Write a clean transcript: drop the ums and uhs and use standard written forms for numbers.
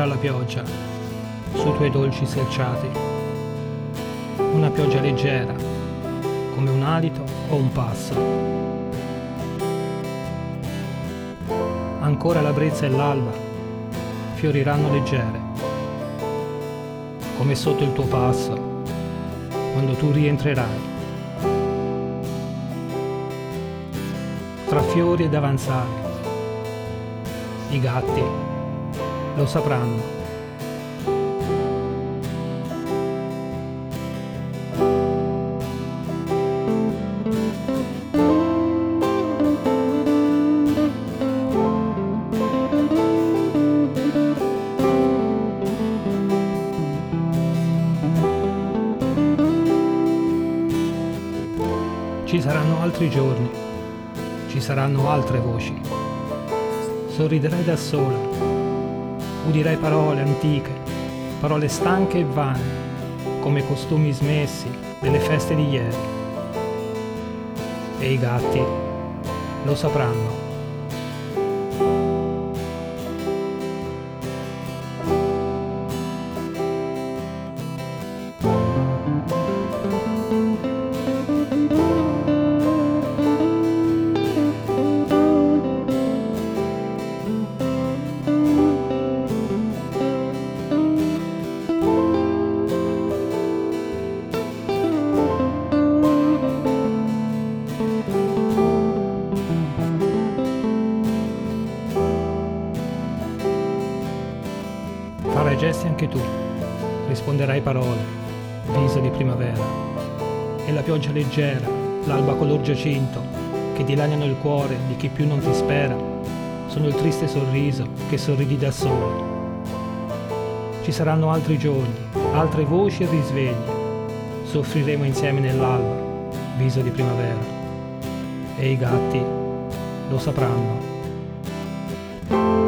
la pioggia sui tuoi dolci selciati, una pioggia leggera come un alito o un passo. Ancora la brezza e l'alba fioriranno leggere, come sotto il tuo passo quando tu rientrerai. Tra fiori ed avanzali, i gatti lo sapranno. Ci saranno altri giorni, ci saranno altre voci. Sorriderai da sola, udirai parole antiche, parole stanche e vane, come costumi smessi delle feste di ieri. E i gatti lo sapranno. Farai gesti anche tu, risponderai parole, viso di primavera, e la pioggia leggera, l'alba color giacinto, che dilaniano il cuore di chi più non ti spera, sono il triste sorriso che sorridi da solo. Ci saranno altri giorni, altre voci e risvegli, soffriremo insieme nell'alba, viso di primavera, e i gatti lo sapranno.